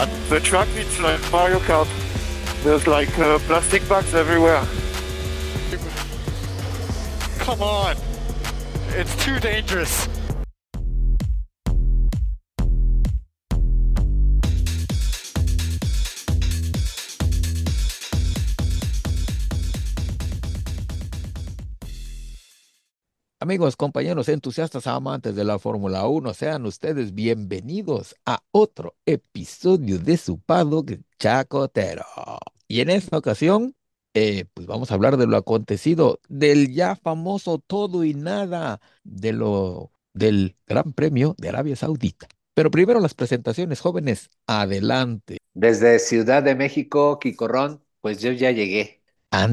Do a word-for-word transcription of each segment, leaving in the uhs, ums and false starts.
And the track it's like Mario Kart. There's like uh, plastic bags everywhere. Come on. It's too dangerous. Amigos, compañeros, entusiastas, amantes de la Fórmula Uno, sean ustedes bienvenidos a otro episodio de su paddock chacotero. Y en esta ocasión, eh, pues vamos a hablar de lo acontecido, del ya famoso todo y nada, de lo, del Gran Premio de Arabia Saudita. Pero primero las presentaciones, jóvenes, adelante. Desde Ciudad de México, Quicorrón, pues yo ya llegué.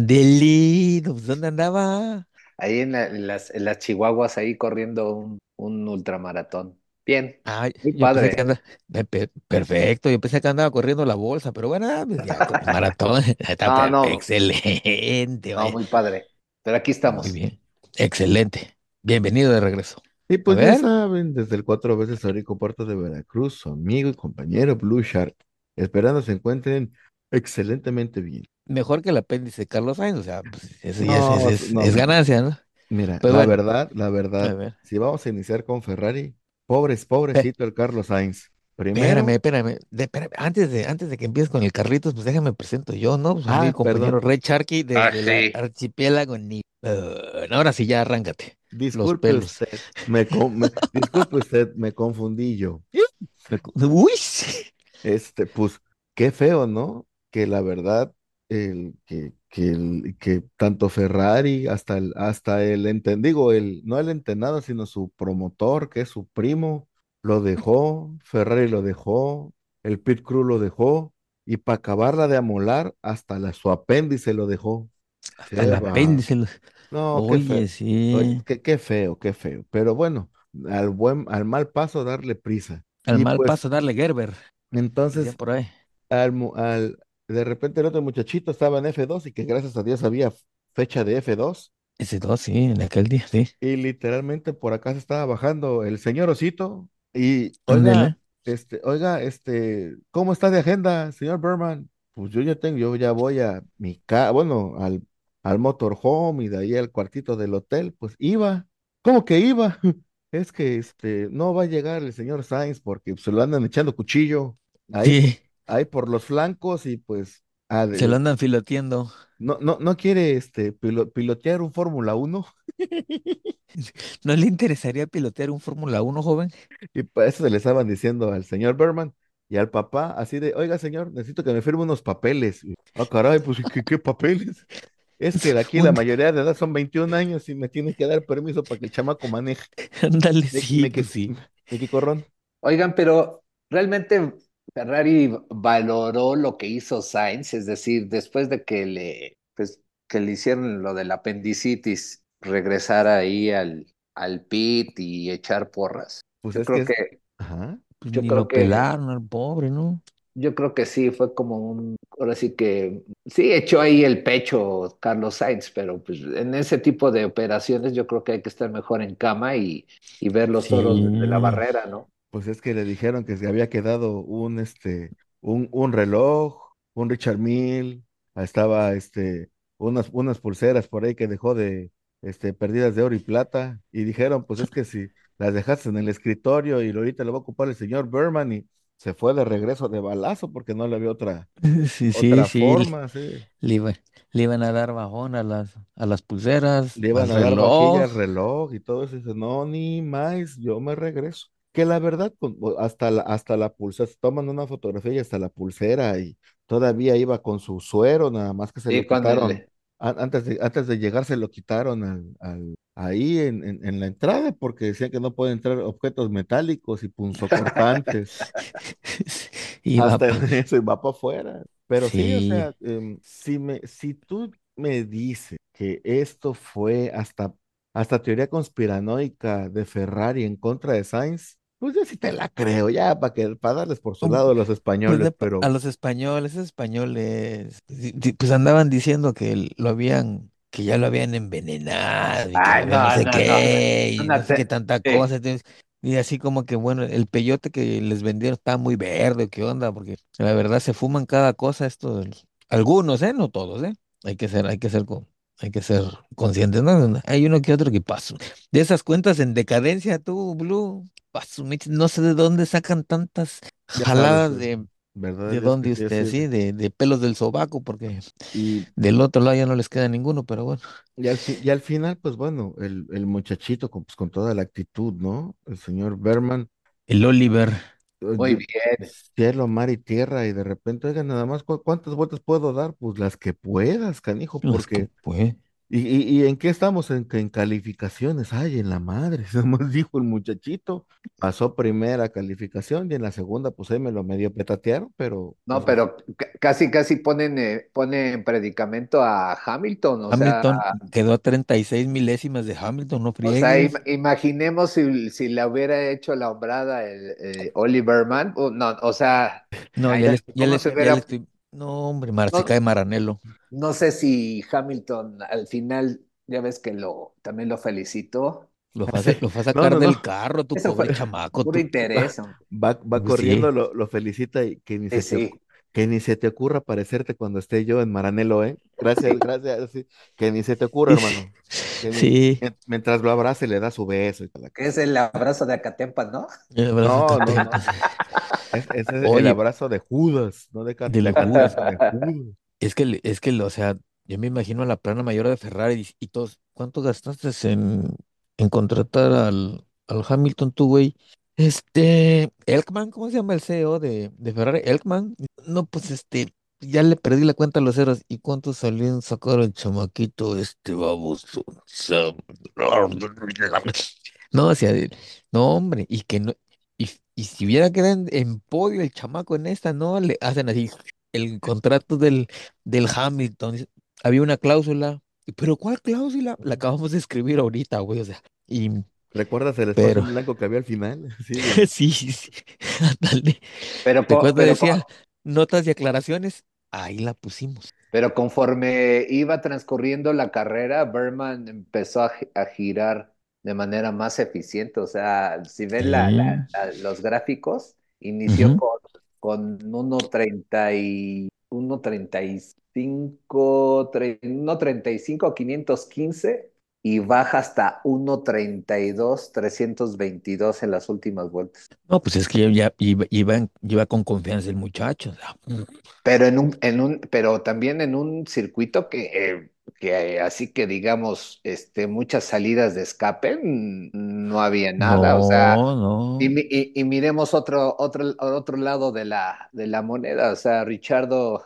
Andeli, pues, ¿dónde andaba? Ahí en, la- en las, en las Chihuahuas, ahí corriendo un, un ultramaratón. Bien, Ay, muy yo pensé que padre. andaba, pe- pe- perfecto, yo pensé que andaba corriendo la bolsa, pero bueno, ah, pues ya, con maratón, está No, per- no, excelente, no, vaya. muy padre. Pero aquí Muy estamos. bien, excelente. Bienvenido de regreso. Y A pues ya ver, saben, desde el cuatro veces Eurico Puerto de Veracruz, su amigo y compañero Blue Shark, esperando se encuentren excelentemente bien. mejor que el apéndice de Carlos Sainz, o sea, pues eso ya es, es, No, s- es, no, es ganancia, ¿no? mira, Pues la bueno, verdad, la a verdad, ver, si vamos a iniciar con Ferrari, pobres, eh, pobrecito el Carlos Sainz. espérame, Primero, espérame, de- espérame, antes de, antes de que empieces con el Carlitos, pues déjame presento yo, ¿no? Pues amigo y ah, compañero perdón, Ray Sharky Ah, desde la sí. archipiélago ni. Bueno, ahora sí ya arráncate, los disculpe pelos. usted, me, con- me- disculpe usted, me confundí yo. Me cu- Uy, sí. Este, pues, qué feo, ¿no? Que la verdad, el, que, que, el- que tanto Ferrari, hasta el, hasta el, enten- digo, el, no el entrenado, sino su promotor, que es su primo, lo dejó, Ferrari lo dejó, el Pit Crew lo dejó, y para acabarla de amolar, hasta la, su apéndice lo dejó. Hasta el Qué va. apéndice. lo- No, qué Oye, feo. Oye, sí. qué, qué feo, qué feo. Pero bueno, al buen, al mal paso darle prisa. Al Y mal pues, paso darle Gerber, decían entonces por ahí. al, mu- al- de repente el otro muchachito estaba en F dos y que gracias a Dios había fecha de F dos Ese dos, sí, en aquel día, sí. y literalmente por acá se estaba bajando el señor Osito y oiga, Ándele. este, oiga, este, ¿cómo está de agenda, señor Berman? Pues yo ya tengo, yo ya voy a mi casa, bueno, al, al motorhome y de ahí al cuartito del hotel, pues iba. ¿Cómo que iba? Es que este, no va a llegar el señor Sainz porque se lo andan echando cuchillo ahí, Sí, ahí por los flancos y pues ah, se lo de- andan filoteando. no, no, no quiere este, pilo- pilotear un Fórmula Uno. ¿No le interesaría pilotear un Fórmula Uno, joven? Y para eso se le estaban diciendo al señor Berman y al papá, así de, oiga, señor, necesito que me firme unos papeles. Y, ah, caray, pues, ¿qué, qué papeles? Es que de aquí la Un... mayoría de edad son veintiún años y me tienen que dar permiso para que el chamaco maneje. Ándale, Me, sí, me, pues que- sí. me que corrón. Oigan, pero realmente Ferrari valoró lo que hizo Sainz, es decir, después de que le, pues, que le hicieron lo del apendicitis, regresar ahí al, al pit y echar porras. Pues Yo es que creo es, que, ajá, Pues yo ni creo lo que pelaron al pobre, ¿no? Yo creo que sí, fue como un, ahora sí que, sí echó ahí el pecho Carlos Sainz, pero pues en ese tipo de operaciones yo creo que hay que estar mejor en cama y, y ver los toros desde la Sí. barrera, ¿no? pues es que le dijeron que se había quedado un, este, un, un reloj, un Richard Mille, estaba, este, unas, unas pulseras por ahí que dejó de, este, perdidas de oro y plata, y dijeron, pues es que si las dejaste en el escritorio y ahorita lo va a ocupar el señor Berman, y se fue de regreso de balazo porque no le había otra, Sí, sí, otra sí. Le, forma, sí. le iba- le iban a dar bajón a las, a las pulseras, Le al iban a dar vajilla reloj. al reloj y todo eso. Y dice, no, ni más, yo me regreso. Que la verdad, con- o- hasta la, hasta la pulsera, se toman una fotografía y hasta la pulsera y todavía iba con su suero, nada más que se lo Sí, con quitaron. el, a- Antes de, antes de llegar se lo quitaron al, al- ahí en, en, en la entrada porque decían que no pueden entrar objetos metálicos y punzocortantes. Iba Hasta pa- en eso y va para afuera. Pero sí, o Sí. sea, em, si me, si tú me dices que esto fue hasta, hasta teoría conspiranoica de Ferrari en contra de Sainz, pues yo sí te la creo, ya para que, para darles por su Um, lado a los Pues españoles, de- a pero los españoles, esos españoles, di- di- pues andaban diciendo que l- lo habían, que ya lo habían envenenado y que lo ay, habían no no, sé no, no, qué y no una sé qué te- tanta sí, cosa. Entonces, Y así como que, bueno, el peyote que les vendieron está muy verde, ¿qué onda? Porque la verdad se fuman cada cosa estos, algunos, ¿eh? No todos, ¿eh? Hay que ser, hay que ser, con- hay que ser conscientes, ¿no? No, hay uno que otro que paso. De esas cuentas en decadencia, tú, Blue, paso, Mitch, no sé de dónde sacan tantas Ya sabes, jaladas eh, de, ¿verdad? de Ya, sé- dónde ya usted, sé. sí, de, de pelos del sobaco, porque Y, del otro lado ya no les queda ninguno, pero bueno. y, al fi- y al final, pues bueno, el, el muchachito con, pues, con toda la actitud, ¿no? El señor Berman, El Oliver, eh, Muy de- bien. cielo, mar y tierra, y de repente, oigan, nada más, ¿cu- ¿cuántas vueltas puedo dar? Pues las que puedas, canijo, los que porque pues. ¿Y, y, y en qué estamos? En, que en calificaciones. Ay, en la madre, nomás dijo el muchachito. Pasó primera calificación y en la segunda, pues ahí me lo medio petatearon, pero No, pues es- pero ca- casi, casi ponen, eh, ponen en predicamento a Hamilton, o sea, Hamilton quedó a treinta y seis milésimas de Hamilton, no o sea, im- friegues. imaginemos si, si le hubiera hecho la hombrada el eh, Oliverman, o no, o sea, No, ay, ya le, ya ¿cómo le, se ya le hubiera? estoy. No, hombre, Mar, se No, cae Maranelo. no sé si Hamilton al final, ya ves que lo también lo felicitó. Lo fue a, sa- así. lo fue a No, sacar no, del no. carro, tu Eso pobre fue chamaco, puro tú. interés, hombre. Va, va Pues sí, corriendo, lo, lo felicita y que ni Sí, se te, ocu- sí, que ni se te ocurra aparecerte cuando esté yo en Maranelo, ¿eh? Gracias, gracias. Sí. Que ni se te ocurra, hermano. Que ni, sí. mien- mientras lo abrace, le da su beso y toda la que es cosa. el abrazo de Acatempa, ¿no? El brazo No, no, Catempa. no. Es, ese es el Oye, abrazo de Judas, no de de la Catempa, Judas. es de Judas. Es que, le- es que, o sea, yo me imagino a la plana mayor de Ferrari y, y todos. ¿Cuánto gastaste en, en contratar al, al Hamilton, tú, güey? Este, Elkman, ¿cómo se llama el C E O de, de Ferrari? Elkman. No, pues este, ya le perdí la cuenta a los ceros. ¿Y cuánto salían sacar el chamaquito este baboso? Sam- No, o sea, no, hombre, y que no, y, y si hubiera quedado en, en podio el chamaco en esta, no, le hacen así el contrato del, del Hamilton. Dice, había una cláusula, pero ¿cuál cláusula? La acabamos de escribir ahorita, güey, o sea, y, ¿Recuerdas el espacio pero, en blanco que había al final? Sí, de, sí, sí, sí, ándale. Pero, ¿Te co- acuerdas? pero, co- Decía notas y aclaraciones, ahí la pusimos. pero conforme iba transcurriendo la carrera, Berman empezó a, gi- a girar de manera más eficiente. O sea, si ven la, la- Sí. la- los gráficos, inició Ujú. con, con uno treinta y uno treinta y cinco, tre- uno treinta y cinco quinientos quince y baja hasta uno treinta y dos trescientos veintidós en las últimas vueltas. No, pues es que ya iba, iba, en- iba con confianza el muchacho, o sea, Pero en un, en un, pero también en un circuito que, eh, que eh, así que digamos, este, muchas salidas de escape, mm, no había nada. O sea, no, y, no. mi- y- y miremos otro, otro, otro lado de la, de la moneda. O sea, Richardo,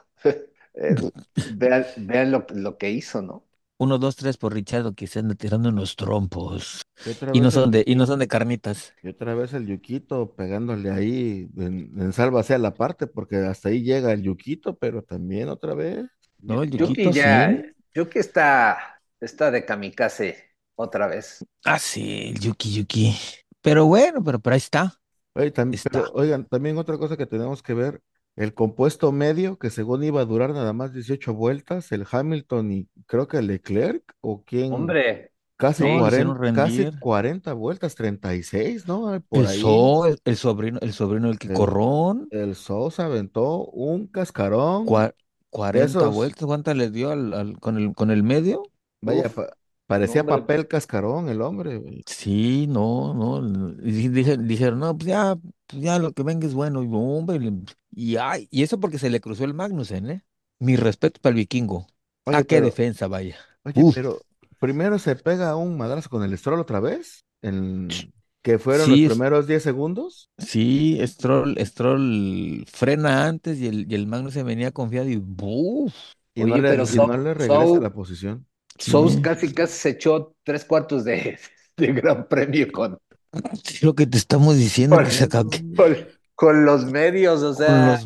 eh, vean, vean lo, lo que hizo, ¿no? Uno, dos, tres por Richardo que se anda tirando unos trompos. y otra Y no vez el, son de, Yu- y no son de carnitas. y otra vez el Yuquito pegándole ahí en, en sálvase a la parte, porque hasta ahí llega el Yuquito, pero también otra vez. Yu- No, el Yuki Yuquito ya, sí. Yuki está, está de kamikaze otra vez. Ah, sí, el Yuki, Yuki. Pero bueno, pero, pero ahí está. Oye, tam- pero Está. oigan, también otra cosa que tenemos que ver, el compuesto medio, que según iba a durar nada más dieciocho vueltas, el Hamilton y creo que Leclerc, o quién, Hombre, casi No, sí. le hicieron cuarenta casi rendir. cuarenta vueltas, treinta y seis, ¿no? Ay, por El ahí. So, el, el sobrino, el sobrino del El, Quicorrón. el Sosa aventó un cascarón cua- de cuarenta esos, vueltas. ¿Cuántas les dio al, al- con el, con el medio? vaya, Uf, pa- no, parecía hombre, papel cascarón el hombre, güey. Sí, no, no. Y di- dije- dijeron, no, pues ya, pues ya lo que venga es bueno. Y, no, hombre, le- y, ay, y eso porque se le cruzó el Magnussen, ¿eh? Mi respeto para el vikingo. Ah, Oye, qué pero, defensa, vaya. oye, Uf, pero primero se pega un madrazo con el Stroll otra vez, en, que fueron los sí, es- primeros diez segundos. sí, Stroll, Stroll frena antes y el, y el Magnussen venía confiado y ¡buf! Y no oye, le, pero y no So, le regresa la So, posición. Sous Sí, casi casi se echó tres cuartos de, de Gran Premio con, sí, lo que te estamos diciendo con, que se acabó con, con los medios, o con sea, los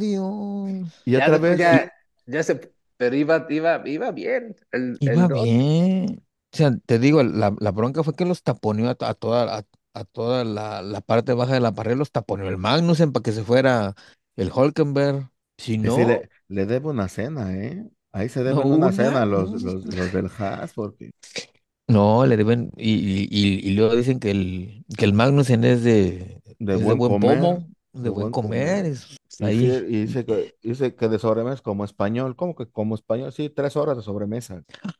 medios. Y ya otra después vez, Y ya, ya se, pero iba, iba, iba bien el, el iba dos. bien. O sea, te digo, la, la bronca fue que los taponeó a, to- a toda, a, a toda la, la parte baja de la parrilla, los taponeó el Magnussen para que se fuera el Hulkenberg. Si y sí no, le, le debo una cena, ¿eh? Ahí se no deben una cena una. los, Mm. los, los del Haas, porque No, le deben, y, y, y- y luego dicen que el, que el Magnussen es de, De es de buen buen comer, pomo, de de buen buen comer, comer. es Y sí, ahí. y dice que, dice que de sobremesa como español. ¿Cómo que como español? Sí, tres horas de sobremesa.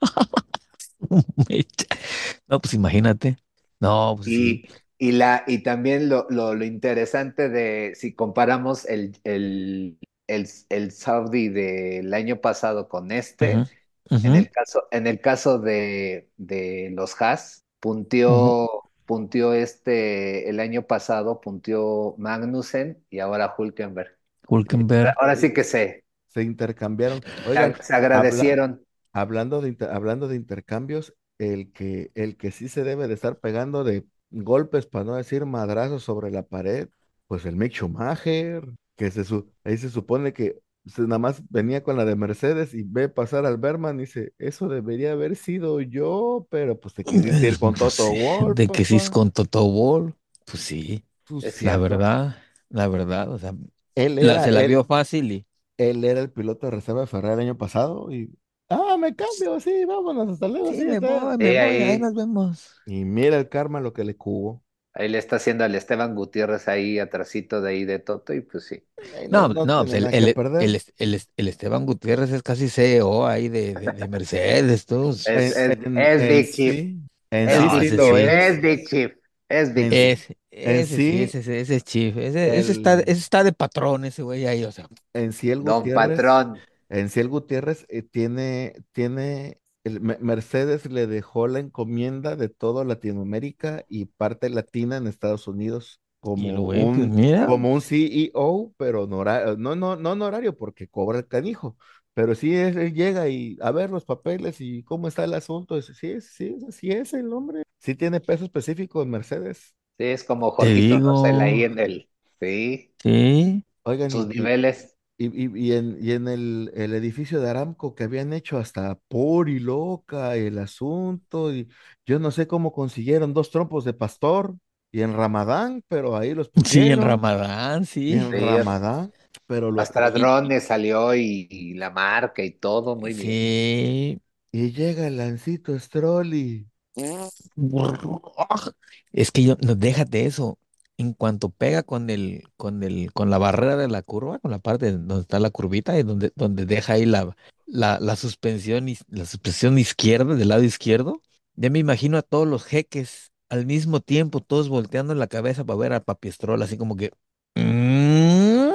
Mecha. No, pues imagínate. No, pues sí. Y, y, la, y también lo, lo, lo interesante de si comparamos el, el, el, el Saudi del año pasado con Ujú, este, en ujú, el caso, en el caso de, de los Haas, ujú. punteó, punteó este, el año pasado, punteó Magnussen y ahora Hülkenberg. Hulkenberg. Ahora sí que se, Se intercambiaron. se, Oigan, ag- se habla, agradecieron. hablando de, inter- hablando de intercambios, el que, el que sí se debe de estar pegando de golpes, para no decir madrazos sobre la pared, pues el Mick Schumacher, que se su- ahí se supone que se- nada más venía con la de Mercedes y ve pasar al Berman y dice, eso debería haber sido yo, pero pues te quisiste Eh, ir con Pues Toto sí, Wolff, de que sí es papá. con Toto Wolff. Pues sí, Pues Es la sí, cierto. verdad, la verdad, o sea, él la, era, se la él, vio fácil y él era el piloto de reserva de Ferrari el año pasado y, ah, me cambio, sí, vámonos, hasta luego, sí, sí, me está. voy, Sí, me voy, ahí ahí, nos vemos. Y mira el karma lo que le cubo. ahí le está haciendo al Esteban Gutiérrez ahí atrasito de ahí de Toto y pues sí. Ay, no, No, no no, pues tiene el, nada que el, perder. el, el, el Esteban Gutiérrez es casi C E O ahí de, de, de Mercedes, todos. Es, En, es, en, es en Big Chief, sí, en es sí No, Big sí ese Chief, lo sí. es es. Big Chief, es Big En, Chief. Ese, en ese sí, sí, ese, ese, ese es chief. Ese, ese está, ese el, está de patrón, ese güey ahí, o sea. en sí el Don Gutiérrez, Patrón. en sí el Gutiérrez eh, tiene, tiene, el, Me- Mercedes le dejó la encomienda de toda Latinoamérica y parte latina en Estados Unidos Y el como güey, pues un, mira. como un C E O, pero honora- no, no, no honorario porque cobra el canijo. Pero sí es, él llega y a ver los papeles y cómo está el asunto. Dice, sí, sí, sí es el hombre. Sí tiene peso específico en Mercedes. Sí, es como Te Jorgito Rosell ahí digo, en el, sí, sí. Oigan, y, sus y, niveles. Y, y- y en, y en el, el edificio de Aramco que habían hecho hasta por y loca el asunto, y yo no sé cómo consiguieron dos trompos de pastor y en Ramadán, pero ahí los Sí, en pusieron, Ramadán, y en sí. Sí, Ramadán, pero los hasta pusieron. Y, drones salió y, y la marca y todo, muy bien. sí. Y llega el Lancito Stroll y Es que yo, no, déjate eso. En cuanto pega con el, con el, con la barrera de la curva, con la parte donde está la curvita y donde, donde deja ahí la, la, la suspensión, is- la suspensión izquierda, del lado izquierdo, ya me imagino a todos los jeques al mismo tiempo, todos volteando la cabeza para ver a Papiestrol, así como que. "Mm".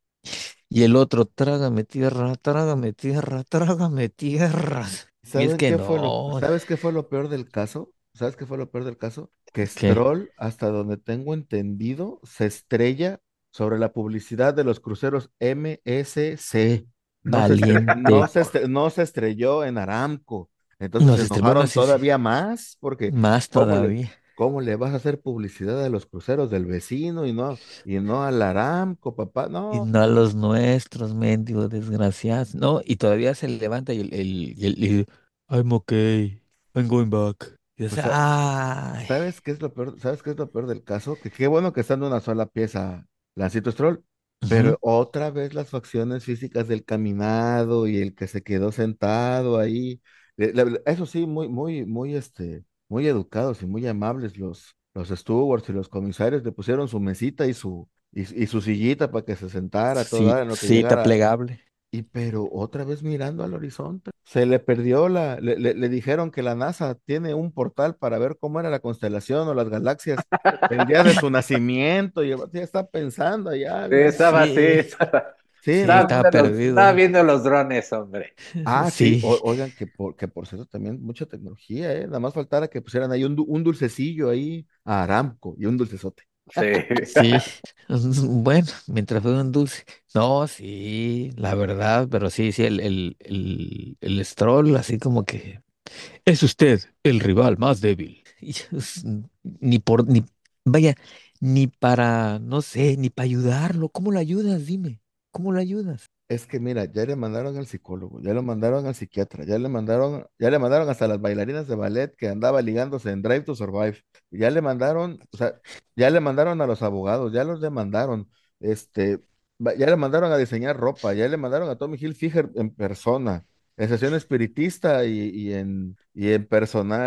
Y el otro, trágame tierra, trágame tierra, trágame tierra. Y es ¿saben que qué fue lo, no, sabes qué fue lo peor del caso? ¿Sabes qué fue lo peor del caso? Que ¿qué? Stroll, hasta donde tengo entendido, se estrella sobre la publicidad de los cruceros M S C. No se, estre- no Valiente. se, estre- no se estrelló en Aramco. Entonces se Nos estre- bueno, enojaron sí, sí. todavía más porque Más ¿cómo le, todavía. cómo le vas a hacer publicidad a los cruceros del vecino y no, y no al Aramco, papá? Y No, no a los nuestros, mendigos desgraciados. No, y todavía se levanta y el, el, y el- y I'm okay. I'm going back. Y dice, pues ay. ¿sabes qué es lo peor? ¿Sabes qué es lo peor del caso? Que qué bueno que está en una sola pieza Lancito Stroll, Ujú. pero otra vez las facciones físicas del caminado y el que se quedó sentado ahí. Le- le- Eso sí, muy, muy, muy, este, muy educados y muy amables los, los stewards y los comisarios le pusieron su mesita y su, y, y su sillita para que se sentara Sí, toda en lo que sí, está llegara. plegable. Y pero otra vez mirando al horizonte, se le perdió la, le, le- le dijeron que la NASA tiene un portal para ver cómo era la constelación o las galaxias el día de su nacimiento y el vato ya está pensando allá Sí, bien. estaba así, Sí, estaba, Sí, sí, no, estaba no. estaba viendo los, estaba perdido. viendo los drones, hombre. Ah, sí, Sí. o- oigan, que por, que por cierto también mucha tecnología, ¿eh? Nada más faltara que pusieran ahí un, du- un dulcecillo ahí a Aramco y un dulcesote. Sí. Sí, bueno, mientras fue un dulce. No, sí, la verdad, pero sí, sí, el, el, el, el Stroll, así como que es usted el rival más débil. Y yo, s- ni por, ni, vaya, ni para, no sé, ni para ayudarlo. ¿Cómo lo ayudas? Dime, ¿cómo lo ayudas? Es que mira, ya le mandaron al psicólogo, ya lo mandaron al psiquiatra, ya le mandaron, ya le mandaron hasta las bailarinas de ballet que andaba ligándose en Drive to Survive, y ya le mandaron, o sea, ya le mandaron a los abogados, ya los demandaron, este, va- ya le mandaron a diseñar ropa, ya le mandaron a Tommy Hilfiger en persona, en sesión espiritista y, y en, y en personal,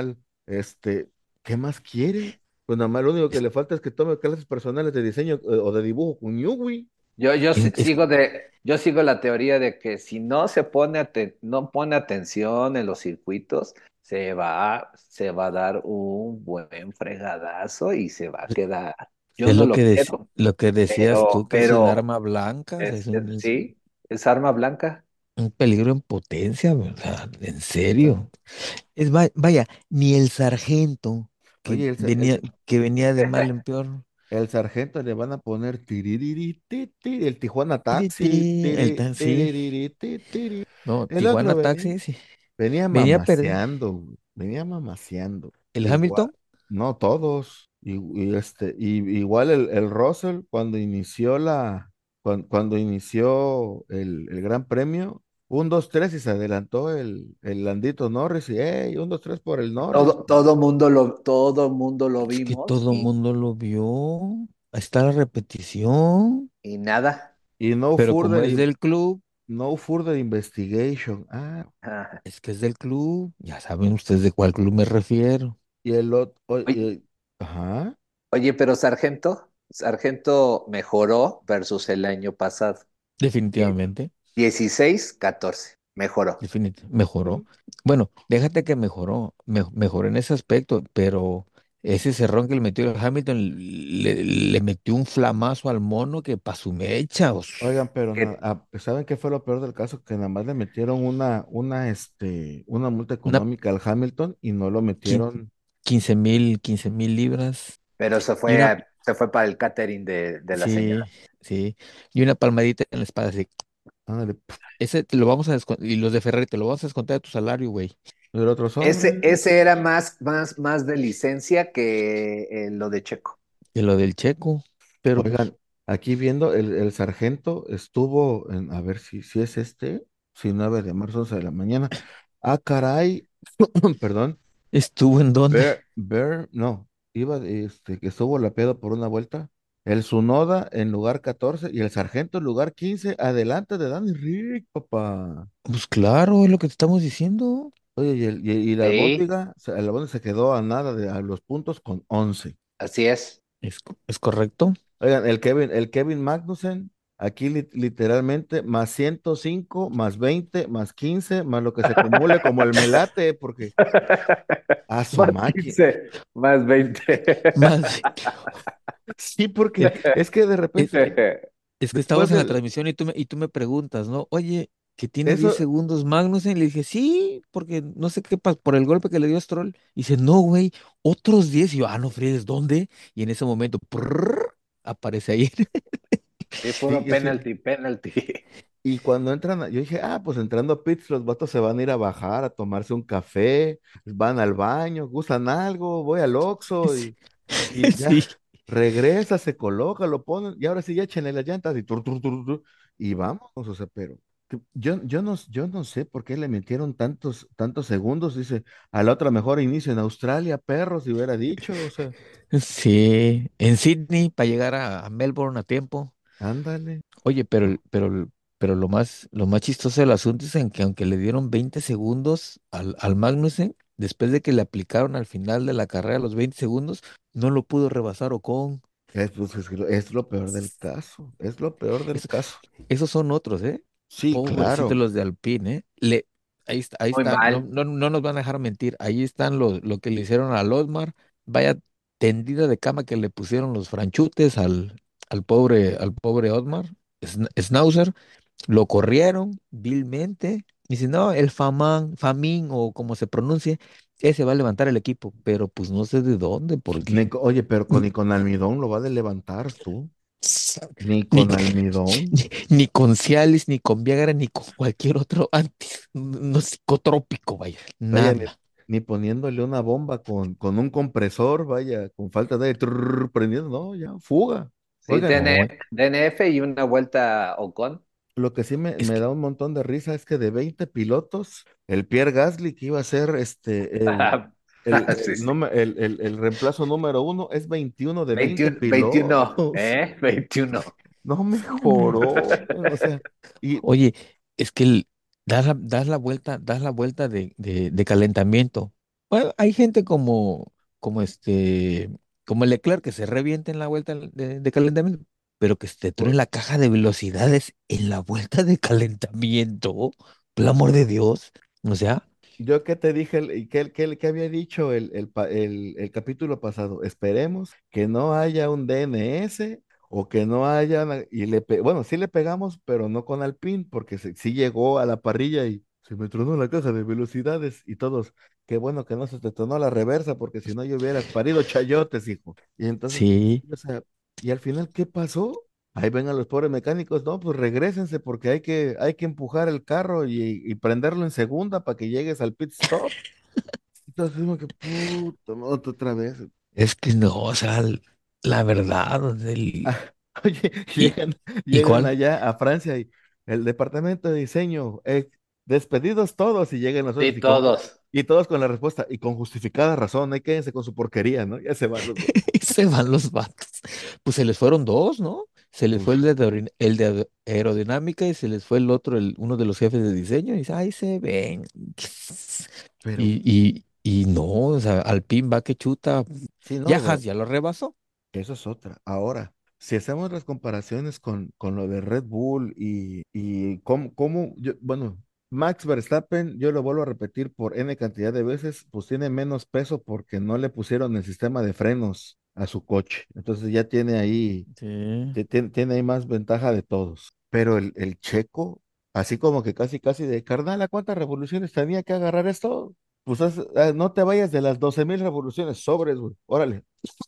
Este, ¿qué más quiere? Pues nada más lo único que Es, le falta es que tome clases personales de diseño eh, o de dibujo con Newey. Yo, yo es, si- es sigo de, yo sigo la teoría de que si no se pone aten- no pone atención en los circuitos, se va, se va a dar un buen fregadazo y se va a quedar. Yo es no lo lo que, dec- quiero, lo que decías pero, tú, que es un pero, arma blanca, o sea, es es, es- un, es sí, es arma blanca. un peligro en potencia, ¿verdad? En serio. Es, va- vaya, ni el sargento que Oye, el, sa- venía, el, que venía de mal en peor. el sargento le van a poner tiririri, ti, ti, el Tijuana Ti, Taxi, ti, El tiri, tan, sí, tiririri, ti, tiri. no, El otro Tijuana venía, Taxi, sí. venía Venía a perder. mamaseando, güey, venía mamaseando. El Igual, Hamilton, no todos. Y, y este, y, igual el, el Russell, cuando inició la, cuan- cuando, inició el, el Gran Premio, un, dos, tres, y se adelantó el, el Landito Norris, y hey, un, dos, tres por el Norris. Todo, todo mundo lo, todo mundo lo es que vimos todo el y, mundo lo vio. Ahí está la repetición. y nada. Y no Pero como further, es in- del club, no further investigation. Ah, Ajá. es que es del club. Ya saben ustedes de cuál club me refiero. y el otro, Oye, ajá. oye, pero Sargento, Sargento mejoró versus el año pasado. Die- Definitivamente. dieciséis catorce, mejoró. Definitivamente, mejoró. Sí. Bueno, déjate que mejoró, me- mejoró en ese aspecto, pero ese cerrón que le metió el Hamilton le, le metió un flamazo al mono que pa' su mecha. os- Oigan, pero na- Que- ah, ¿saben qué fue lo peor del caso? Que nada más le metieron una, una, este, una multa Una económica al Hamilton y no lo quin- metieron. quince mil, quince mil libras. pero se Y fue, una, a- se fue para el catering de, de la sí, señora. sí, y una palmadita en la espalda, así. Ándale, pf, Ese te lo vamos a descontar, y los de Ferrari te lo vamos a descontar de tu salario, güey. el otro Ese, sobre. ese era más, más, más de licencia que eh, lo de Checo. De lo del Checo. Pero pues, Oigan, aquí viendo, el, el sargento estuvo en, a ver si, si es este, si nueve de marzo, once de la mañana. Ah, caray, perdón. ¿estuvo en dónde? Bear, Bear, no, iba, de- este, que estuvo la pedo por una vuelta. El Sunoda en lugar catorce y el Sargento en lugar quince, adelante de Danny Rick, papá. Pues claro, es lo que te estamos diciendo. Oye, y, el- y, y la Sí, Albóndiga, se- la Albóndiga se quedó a nada de a los puntos con once. así es. ¿Es, co- es correcto? Oigan, el Kevin, el Kevin Magnussen, aquí li- literalmente más ciento cinco más veinte más quince más lo que se acumule como el melate, porque a su Más máquina. quince, más veinte. Más, Sí, porque es que de es, repente, es que después estamos en la del, transmisión y tú me, y tú me preguntas, ¿no? Oye, que tiene diez eso, segundos Magnussen. Le dije, sí, porque no sé qué pasó, por el golpe que le dio a Stroll. Y dice, no, güey, otros diez. Y yo, ah, no friegues, ¿dónde? Y en ese momento, prrr, aparece ahí. Sí, y, puro y así, penalty, penalty. y cuando entran, a- yo dije, ah, pues entrando a pits, los vatos se van a ir a bajar, a tomarse un café, van al baño, gustan algo, voy al Oxxo Sí, y, y sí. ya regresa, se coloca, lo ponen, y ahora sí ya échenle las llantas y tur, tur, tur, tur, y vamos, o sea, pero que- yo, yo no, yo no sé por qué le metieron tantos, tantos segundos, dice, a la otra mejor inicio en Australia, perros, si hubiera dicho, o sea, Sí, en Sydney para llegar a, a Melbourne a tiempo. ándale. Oye, pero, el- pero, el- pero lo más, lo más chistoso del asunto es en que aunque le dieron veinte segundos al, al Magnussen, después de que le aplicaron al final de la carrera los veinte segundos, no lo pudo rebasar Ocon. Es, pues, es, que lo es lo peor del caso, es lo peor del Es- caso. esos son otros, ¿eh? Sí, Pobrecitos claro. los de Alpine, ¿eh? Le, ahí está, ahí Muy está, no, mal. no, no nos van a dejar mentir. Ahí están los, lo que le hicieron a Osmar. Vaya tendida de cama que le pusieron los franchutes al, al pobre, al pobre Otmar, Sn- Schnauzer. Lo corrieron vilmente. Dice, no, el Famán, Famín o como se pronuncie, ese va a levantar el equipo, pero pues no sé de dónde, Ni porque co- oye, pero con, ni con almidón lo va a de levantar tú. Ni ni, con almidón. ni, ni con Cialis, ni con Viagra, ni con cualquier otro anti, no psicotrópico, vaya, Vaya, ni, nada. ni poniéndole una bomba con, con un compresor, vaya, con falta de trrr, prendiendo, no, ya, fuga. Sí, Oigan, No, D N F, D N F y una vuelta Ocon. lo que sí me, es me que, da un montón de risa es que de veinte pilotos, el Pierre Gasly, que iba a ser este, el, el, Sí, el, sí. número- el, el- el reemplazo número uno, es veintiuno de veinte veintiuno, veintiuno, pilotos. ¿eh? veintiuno. No mejoró, o sea, y oye, es que el- das la, das la vuelta, das la vuelta de, de, de calentamiento. Bueno, hay gente como, como este, como Leclerc que se revienta en la vuelta de, de calentamiento, pero que se truene la caja de velocidades en la vuelta de calentamiento, por el amor de Dios. O sea, Yo que te dije, el- y que, que, que había dicho el, el, pa- el, el capítulo pasado, esperemos que no haya un D N S o que no haya, una- y le, pe- bueno, sí le pegamos, pero no con Alpine, porque se- sí llegó a la parrilla y se me tronó la caja de velocidades y todos, qué bueno que no se te tronó la reversa, porque si no yo hubieras parido chayotes, hijo. Y entonces, pues, sí, sí, o sea, y al final, ¿qué pasó? Ahí vengan los pobres mecánicos, no, pues regrésense porque hay que, hay que empujar el carro y, y prenderlo en segunda para que llegues al pit stop. Entonces, como que puta, no, otra vez. es que no, o sea, l- la verdad, Ah, el, oye, y, llegan, ¿y llegan cuál? allá a Francia y el departamento de diseño, eh, despedidos todos y llegan nosotros Sí, y, con, todos. y todos con la respuesta y con justificada razón, ahí quédense con su porquería, ¿no? Ya se van los güeyes. Y se van los vatos. Pues se les fueron dos, ¿no? Se les fue Uf, el de, aerodin- el de aer- aerodinámica y se les fue el otro, el, uno de los jefes de diseño, y dice, ahí se ven. pero Y, y, y no, o sea, Alpine va que chuta. sí, Ya no, Haas ya lo rebasó. eso es otra. Ahora, si hacemos las comparaciones con, con lo de Red Bull y, y cómo, cómo yo- bueno, Max Verstappen, yo lo vuelvo a repetir por N cantidad de veces, pues tiene menos peso porque no le pusieron el sistema de frenos a su coche. Entonces ya tiene ahí, Sí. ti- tiene, tiene ahí más ventaja de todos. Pero el, el checo, así como que casi, casi de carnal, ¿a cuántas revoluciones tenía que agarrar esto? Pues haz- ah, no te vayas de las doce mil revoluciones, sobres, güey. Órale,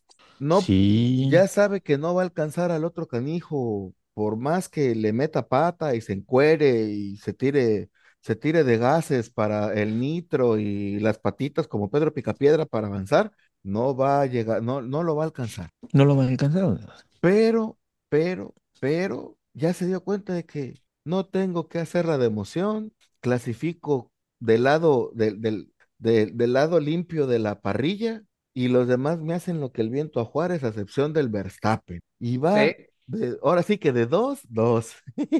no, Sí, ya sabe que no va a alcanzar al otro canijo, por más que le meta pata y se encuere y se tire, se tire de gases para el nitro y las patitas como Pedro Picapiedra para avanzar, no va a llegar, no, no lo va a alcanzar. no lo van a alcanzar. Pero, pero, pero, ya se dio cuenta de que no tengo que hacer la de emoción, clasifico del lado, del, del, del del lado limpio de la parrilla y los demás me hacen lo que el viento a Juárez, a excepción del Verstappen. Y va, Sí, de, ahora sí que de dos, dos.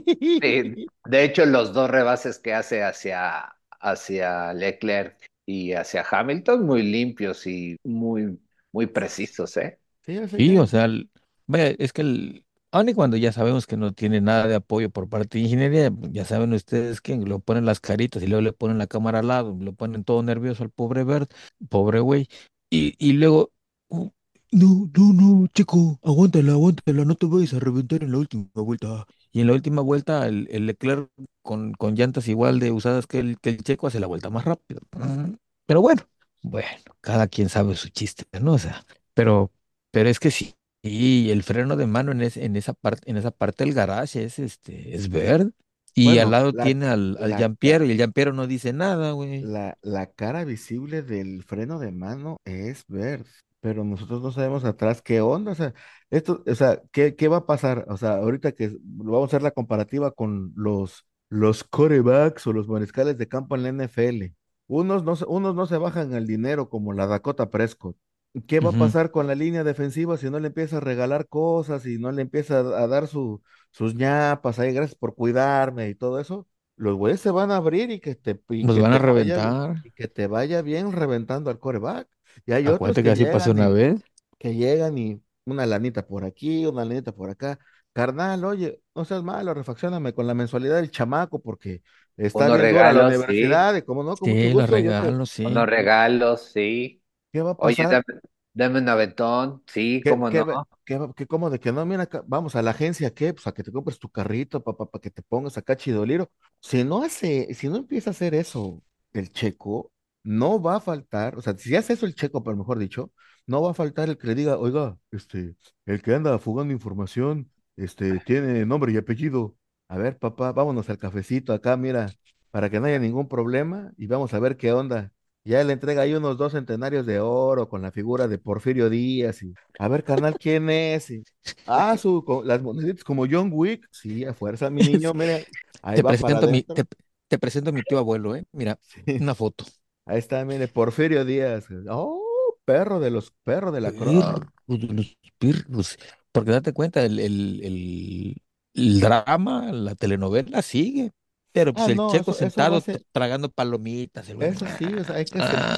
sí. De hecho, los dos rebases que hace hacia, hacia Leclerc y hacia Hamilton, muy limpios y muy, muy precisos, ¿eh? Sí, o sea, Sí, ya, o sea, el- vaya, es que el, aun y cuando ya sabemos que no tiene nada de apoyo por parte de ingeniería, pues, ya saben ustedes que lo ponen las caritas y luego le ponen la cámara al lado, lo ponen todo nervioso al pobre Bert, pobre güey, y, y luego, "Oh, no, no, no, chico, aguántala, aguántala, no te vayas a reventar en la última vuelta". Y en la última vuelta, el, el Leclerc con, con llantas igual de usadas que el, que el Checo hace la vuelta más rápido. Mm, Pero bueno, bueno, cada quien sabe su chiste, ¿no? O sea, pero. Pero es que sí, y el freno de mano en, es- en esa parte, en esa parte del garage es este, es verde. Y al bueno, lado la, tiene al, al la, Giampiero, y el Giampiero no dice nada, güey. La, la cara visible del freno de mano es verde, pero nosotros no sabemos atrás qué onda, o sea, esto, o sea, ¿qué, qué va a pasar? O sea, ahorita que vamos a hacer la comparativa con los, los quarterbacks o los mariscales de campo en la N F L. Unos no, se- unos no se bajan el dinero como la Dakota Prescott. ¿Qué va a Ujú. pasar con la línea defensiva si no le empieza a regalar cosas y no le empieza a, a dar su, sus ñapas ahí, gracias por cuidarme y todo eso? Los güeyes se van a abrir y que te, y Los que van a te vaya, reventar. y que te vaya bien reventando al coreback. Y hay otros Acuérdate que que así pasó llegan una y vez. que llegan y una lanita por aquí, una lanita por acá. Carnal, oye, no seas malo, refaccióname con la mensualidad del chamaco porque está Unos bien dura la regalos, sí. universidad y como no, con mucho Sí, los gusto, yo te, regalos, Unos sí. regalos, sí. ¿qué va a Oye, pasar? dame, dame un aventón, sí, ¿Qué, cómo qué, no. ve- qué, va- qué como de que no, mira, acá, vamos a la agencia, ¿qué? Pues a que te compres tu carrito, papá, para que te pongas acá chidoliro. Si no hace, si no empieza a hacer eso el checo, no va a faltar, o sea, si hace eso el checo, pero mejor dicho, no va a faltar el que le diga, oiga, este, el que anda fugando información, este, tiene nombre y apellido. A ver, papá, vámonos al cafecito acá, mira, para que no haya ningún problema y vamos a ver qué onda. Ya le entrega ahí unos dos centenarios de oro con la figura de Porfirio Díaz y a ver, carnal, ¿quién es? Y, ah, su, co- las moneditas como John Wick. Sí, a fuerza, mi niño, mire, ahí Te va para presento a mi, adentro. te, te presento a mi tío abuelo, ¿eh? Mira, Sí, una foto. ahí está, mire, Porfirio Díaz. Oh, perro de los perros de la Perro croc. de los perros. Porque date cuenta, el, el, el, el drama, la telenovela sigue. Pero pues Ah, el no, checo eso, eso va a sentado t- ser, tragando palomitas. El güey. eso sí, o sea, hay que sentir. Ah.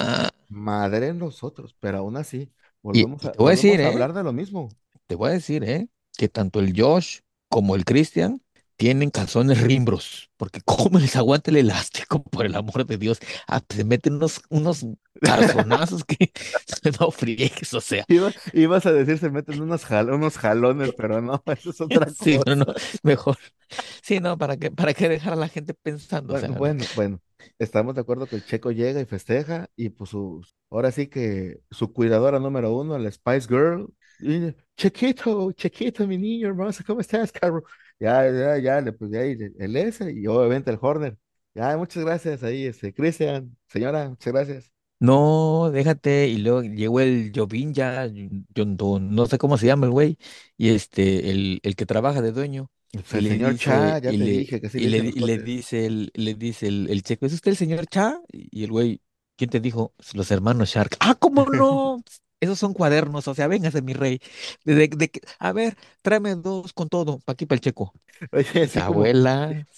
madre nosotros, pero aún así, Y, volvemos y a, te voy a decir, volvemos a ¿eh? hablar de lo mismo. Te voy a decir, ¿eh? Que tanto el Josh como el Christian tienen calzones rimbros, porque cómo les aguanta el elástico, por el amor de Dios. Ah, se meten unos, unos calzonazos que no friegues, o sea. Iba- ibas a decir se meten unos, jal- unos jalones, pero no, eso es otra Sí, no, no, cosa. mejor. Sí, no, ¿para qué, para qué dejar a la gente pensando? O Bueno, sea, no. bueno, bueno, estamos de acuerdo que el Checo llega y festeja y pues su, ahora sí que su cuidadora número uno, la Spice Girl, y, Chequito, Chequito, mi niño hermoso, ¿cómo estás, Carlos? Ya, ya, ya, le pues ahí el el S y obviamente el Horner. Ya, muchas gracias ahí, este, Cristian, señora, muchas gracias. No, déjate, y luego llegó el Jovín ya, yo no, no sé cómo se llama el güey, y este, el, el que trabaja de dueño, y El le señor Cha, dice, ya y te le, dije que sí y le le, dicen di- los y le cuates. dice el, le dice el, el checo, ¿es usted el señor Cha? Y el güey, ¿quién te dijo? Los hermanos Shark. Ah, ¿cómo no? Esos son cuadernos, o sea, véngase mi rey. De, de- de que- a ver, tráeme dos con todo, pa' aquí para el checo. Oye, así Esa como, abuela,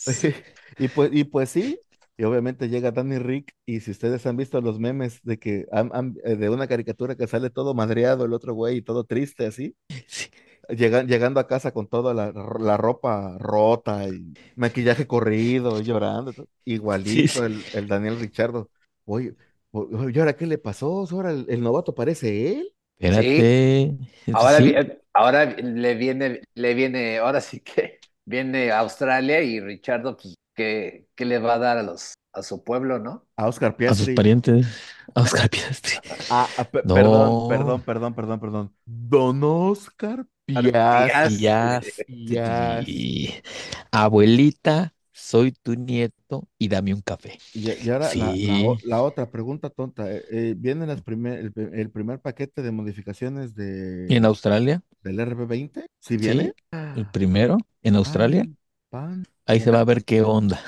y pues, y pues sí, y obviamente llega Danny Rick, y si ustedes han visto los memes de que han- han- eh, de una caricatura que sale todo madreado, el otro güey, y todo triste así, sí, llega- llegando a casa con toda la, la ropa rota y maquillaje corrido, y llorando, todo, sí, igualito sí. el, el Daniel Richardo. Oye, o- oye, ¿y ahora qué le pasó? ¿Ahora el, el novato parece él? Sí, Espérate, ahora, vi- sí. eh, ahora le viene, le viene, ahora sí que viene a Australia y Richardo, pues, ¿qué, qué le va a dar a los, a su pueblo, ¿no? A Oscar A sus Piastri. parientes, a Oscar Piastri. Ah, ah, pe- perdón, No, perdón, perdón, perdón, perdón. Don Oscar Arpías. Piastri. Piastri. Piastri. Abuelita, soy tu nieto y dame un café. Y, y ahora la, la, o- Sí, la otra pregunta tonta. Eh, eh, viene las primer, el, pe- el primer paquete de modificaciones ¿y en de, Australia? del R B veinte. ¿Sí viene? Sí, el primero en Australia. Pan, pan. Ahí se va Una- a ver qué onda.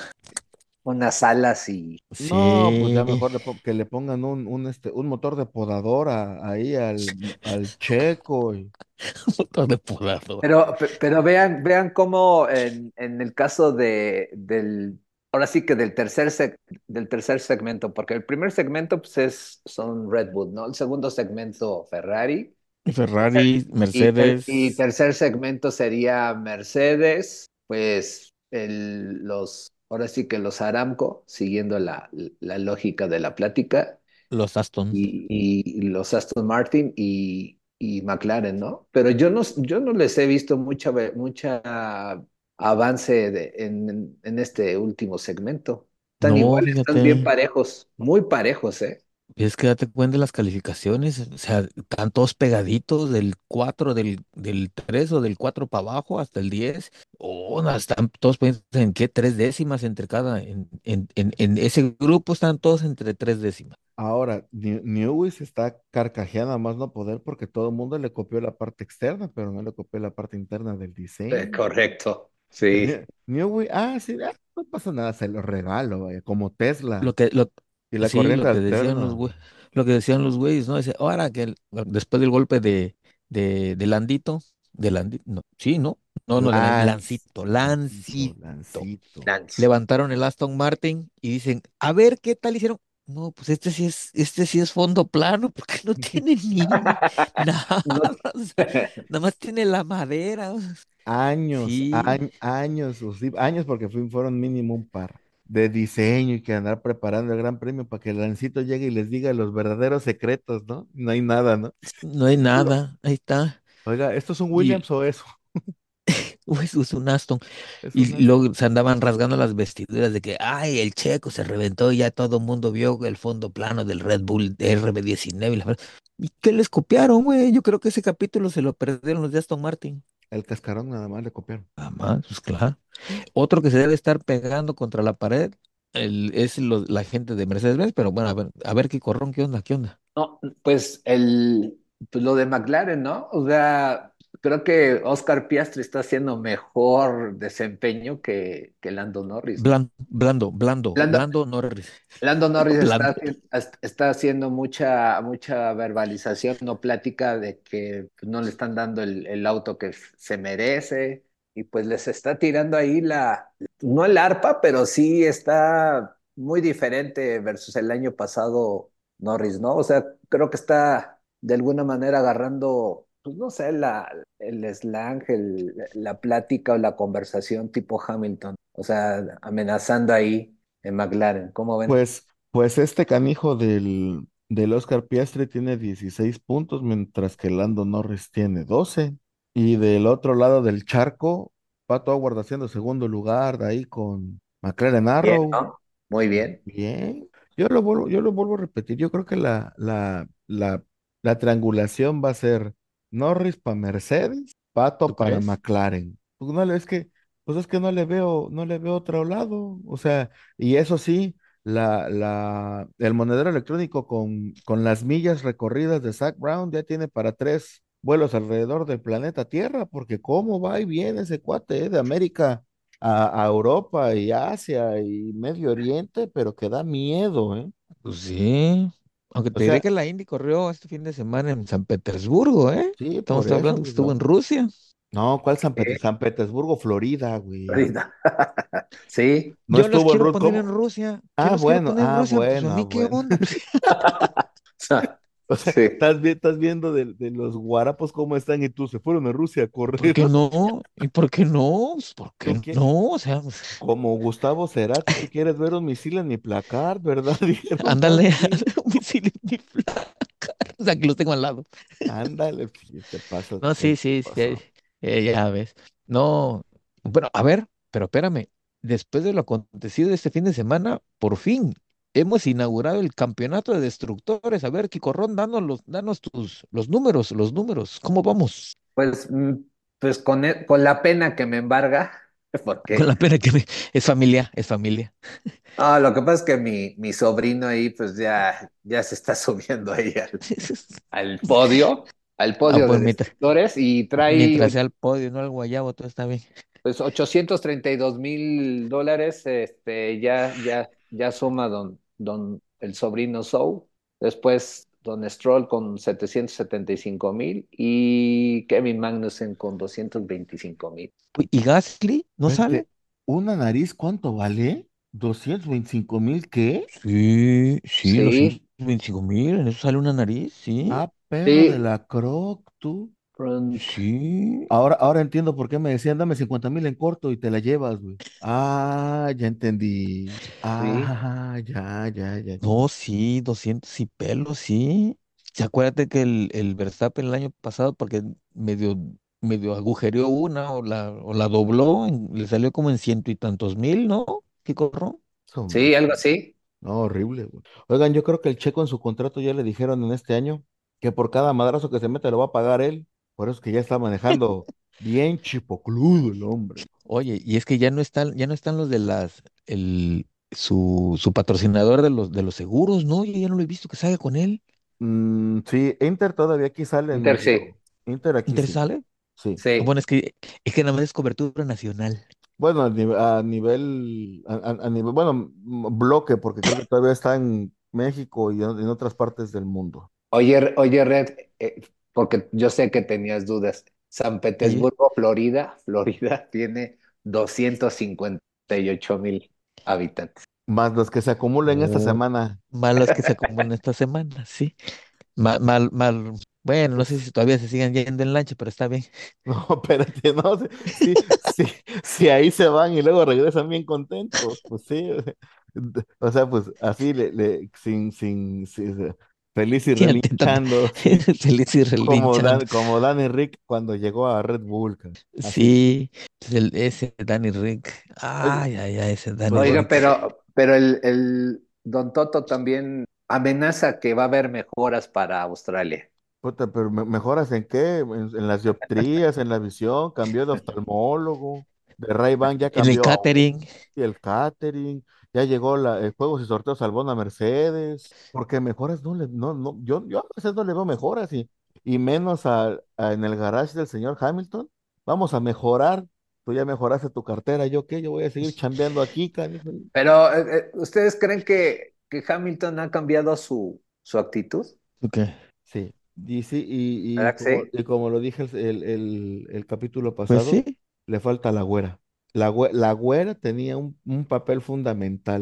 unas alas y No, pues ya Sí, mejor le pon- que le pongan un, un, este, un motor de podadora ahí al, al Checo. y- motor de podador. Pero, pe- pero vean, vean cómo en, en el caso de, del, ahora sí que del tercer, seg- del tercer segmento, porque el primer segmento pues es, son Red Bull, ¿no? El segundo segmento Ferrari Ferrari, y, ter- y Mercedes, tercer segmento sería Mercedes, pues el, los, ahora sí que los Aramco, siguiendo la, la lógica de la plática, los Aston. y, y los Aston Martin y, y McLaren, ¿no? Pero yo no, yo no les he visto mucha, ve- mucha avance de- en, en este último segmento. Están No, iguales, están bien fíjate. parejos, muy parejos, ¿eh? Es que date cuenta de las calificaciones, o sea, están todos pegaditos del cuatro del, del tres o del cuatro para abajo hasta el diez. Oh, no, están todos pues, en qué tres décimas entre cada, en, en, en, en ese grupo están todos entre tres décimas. Ahora, New- Newey está carcajeando a más no poder porque todo el mundo le copió la parte externa, pero no le copió la parte interna del Eh, diseño. correcto, Eh, sí. New- Newey, ah, sí, ah, no pasa nada, se lo regalo, vaya, como Tesla Lo que, lo, y la sí, corriente lo que decían los alterna. güey, lo que decían los güeyes, ¿no? Dice, ahora que el- después del golpe de, de, de Landito, de Landito, no, sí, no, no, no, de Lan- Lance, Lancito, Lancito, Lancito. Lancito. Lance. Levantaron el Aston Martin y dicen, a ver qué tal hicieron. No, pues este sí es, este sí es fondo plano, porque no tiene ni nada, No. o sea, nada más tiene la madera. Años, Sí, añ- años, o sí, años porque fui- fueron mínimo un par de diseño y que andar preparando el gran premio para que el Lancito llegue y les diga los verdaderos secretos, ¿no? No hay nada, ¿no? no hay nada, ahí está. Oiga, ¿esto es un Y Williams o eso? uy, es un Aston. Es un Y Aston. luego se andaban rasgando las vestiduras de que, ay, el checo se reventó y ya todo el mundo vio el fondo plano del Red Bull R B diecinueve. Y la verdad, ¿y qué les copiaron, güey? Yo creo que ese capítulo se lo perdieron los de Aston Martin. El cascarón nada más le copiaron. Jamás, pues claro. Otro que se debe estar pegando contra la pared el- es lo- la gente de Mercedes-Benz, pero bueno, a ver, a ver qué corrón, qué onda, qué onda. No, pues el, pues lo de McLaren, ¿no? O sea, creo que Oscar Piastri está haciendo mejor desempeño que, que Lando Norris, ¿no? Blan- Blando, blando, Lando, blando, Norris. Lando Norris está, Blando. haci- está haciendo mucha, mucha verbalización, no plática de que pues, no le están dando el, el auto que se merece y pues les está tirando ahí la, no el arpa, pero sí está muy diferente versus el año pasado Norris, ¿no? O sea, creo que está de alguna manera agarrando, pues no sé, la, el slang, el- la plática o la conversación tipo Hamilton. O sea, amenazando ahí en McLaren. ¿Cómo ven? Pues, pues este canijo del, del Oscar Piastri tiene dieciséis puntos, mientras que Lando Norris tiene doce. Y del otro lado del charco, Pato Howard haciendo segundo lugar, de ahí con McLaren Bien, Arrow. ¿no? Muy bien. Bien. Yo lo vuelvo, yo lo vuelvo a repetir. Yo creo que la, la, la, la triangulación va a ser Norris para Mercedes, ¿Tú Pato para crees? McLaren. Pues no le, es que, pues es que no le veo, no le veo otro lado. O sea, y eso sí, la, la, el monedero electrónico con, con las millas recorridas de Zach Brown ya tiene para tres vuelos alrededor del planeta Tierra, porque cómo va y viene ese cuate, eh, de América a, a Europa y Asia y Medio Oriente, pero que da miedo, ¿eh? Pues sí. Aunque O te diré sea, que la Indy corrió este fin de semana en San Petersburgo, ¿eh? sí, Estamos por eso, hablando que pues estuvo no. en Rusia. No, ¿cuál San Pete- Sí, San Petersburgo, Florida, güey? ahorita. Sí. No Yo los estuvo en quiero Ruth, poner en ¿cómo? Rusia. Yo Ah, los quiero bueno, poner en ah, Rusia. Pues a bueno, ah, mí qué bueno. onda. Pues, O sea, Sí. estás, vi- estás viendo de, de los guarapos cómo están y tú se fueron a Rusia a ¿por correr. qué no? ¿Y por qué no? Pues, ¿por Tú qué qué, no? O sea, pues, como Gustavo Cerati, tú quieres ver un misil en mi placar, ¿verdad? Dijeron ándale, así. un misil en mi placar. O sea, que los tengo al lado. Ándale, sí, te pasas de No, sí, sí, sí, mentiroso. eh, ya ves. No, bueno, a ver, pero espérame. Después de lo acontecido de este fin de semana, por fin hemos inaugurado el campeonato de destructores. A ver, Kiko Ron, danos los, danos tus, los números, los números. ¿Cómo vamos? Pues, mm, pues con, e- con la pena que me embarga, Con porque la pena que me... Es familia, es familia. ah, lo que pasa es que mi, mi sobrino ahí, pues ya, ya se está subiendo ahí al, al podio, al Ah, podio de pues mientras, destructores y trae mientras o- sea el podio, no el guayabo, todo está bien. pues ochocientos treinta y dos mil dólares, este, ya, ya, ya suma don, don el sobrino Sou, después don Stroll con setecientos setenta y cinco mil y Kevin Magnussen con doscientos veinticinco mil. Uy, ¿y Gasly no sale? Espérate, ¿una nariz cuánto vale? ¿Doscientos veinticinco mil qué? Sí, sí, Sí, doscientos veinticinco mil, en eso sale una nariz, sí. Ah, perro de sí, la croc, tú. front. Sí. Ahora, ahora entiendo por qué me decían, dame cincuenta mil en corto y te la llevas, güey. Ah, ya entendí. Sí. Ah, ya, ya, ya, ya. No, sí, doscientos y pelos, sí. ¿Se acuérdate que el, el Verstappen el año pasado, porque medio, medio agujereó una o la, o la dobló, en- le salió como en ciento y tantos mil, ¿no? ¿Qué corro? Hombre, Sí, algo así. no, horrible, güey. Oigan, yo creo que el Checo en su contrato ya le dijeron en este año que por cada madrazo que se mete lo va a pagar él. Por eso es que ya está manejando bien chipocludo el hombre. Oye, y es que ya no están, ya no están los de las, el, su, su patrocinador de los, de los seguros, ¿no? Yo ya no lo he visto que salga con él. Mm, sí, Inter todavía aquí sale en Inter, sí. medio. Inter aquí ¿Inter sí, sale? sí. Ah, Sí. bueno, es que, es que nada más es cobertura nacional. Bueno, a nivel, a nivel, a, a- a nivel, bueno, m- bloque, porque creo que todavía está en México y en, en otras partes del mundo. Oye, oye, Red, eh, porque yo sé que tenías dudas. San Ey, Petersburgo, Florida, Florida tiene doscientos cincuenta y ocho mil habitantes. Más los que se acumulan esta oh, semana. malas que se acumulan esta semana, sí. Mal, mal, mal. Bueno, no sé Es- si todavía se siguen yendo en lancha, pero está bien. no, espérate, no, sí, sí, sí, sí, ahí se van y luego regresan bien contentos, pues sí. O sea, pues así, le, le- sin, sin, sin- feliz y Fíjate, tanta- relinchando, sí. feliz y Como relinchando. Dan, como Danny Rick cuando llegó a Red Bull, cara. Así. Sí, es el- ese Danny Rick. Oiga, Ay, ay, ay, ese Danny Pues oiga, bueno, Rick. pero, pero el, el Don Toto también amenaza que va a haber mejoras para Australia. puta, pero me- ¿mejoras en qué? En, en las dioptrías, en la visión, cambió de oftalmólogo, de Ray-Ban ya En el cambió a catering, y el catering, ya llegó la, el juegos y sorteos Salvón a Mercedes, porque mejoras no le, no, no, yo, yo a veces no le veo mejoras y, y menos a, a- en el garage del señor Hamilton. Vamos a mejorar, tú ya mejoraste tu cartera, ¿yo qué? Yo voy a seguir chambeando aquí, canijo. Pero, eh, eh, ¿ustedes creen que, que Hamilton ha cambiado su, su actitud? ¿ok? Sí, y sí, y, y ¿Verdad que como, sí? y como lo dije el, el, el- el capítulo Pues pasado, sí. le falta la güera. La, güe- la güera tenía un, un papel fundamental.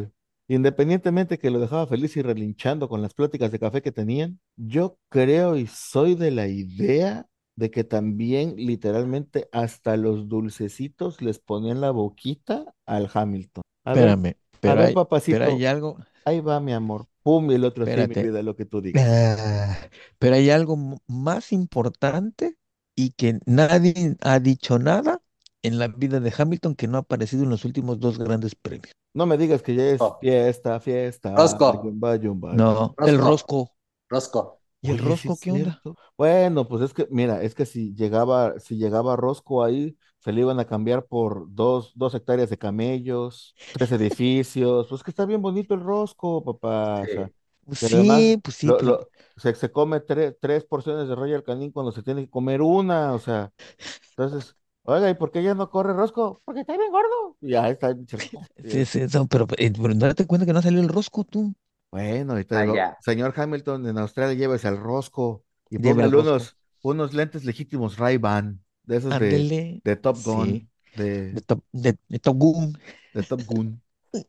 independientemente que lo dejaba feliz y relinchando con las pláticas de café que tenían, yo creo y soy de la idea de que también literalmente hasta los dulcecitos les ponían la boquita al Hamilton. A ver, Espérame, a pero ver, hay, pero hay papacito, algo, ahí va mi amor. Pum, y el otro sí, mi espérate, vida, lo que tú digas. ah, pero hay algo m- más importante y que nadie ha dicho nada en la vida de Hamilton que no ha aparecido en los últimos dos grandes premios. No me digas que ya es Oh, fiesta, fiesta, Rosco, yumba, yumba, yumba. No, el Rosco, Rosco. Rosco. ¿Y el Oye, sí Rosco es qué onda? cierto. Bueno, pues es que, mira, es que si llegaba, si llegaba Rosco ahí, se le iban a cambiar por dos, dos hectáreas de camellos, tres edificios. Pues que está bien bonito el Rosco, papá. O sea, Eh, pues y además sí, pues sí, lo, pero lo, se, se come tre- tres porciones de Royal Canin cuando se tiene que comer una. O sea, entonces, oiga, ¿y por qué ya no corre Rosco? Porque está bien gordo. Y ya está bien Rosco. Y sí, es- sí, no, pero, eh, pero date cuenta que no salió el Rosco tú. Bueno, ahorita Ah, digo, ya. señor Hamilton, en Australia llévese al Rosco y Lleva el póngale Rosco. unos, unos lentes legítimos Ray-Ban, de esos de, Ándele. de Top Sí. Gun, de, De Top, de, de Top Gun. de Top Gun.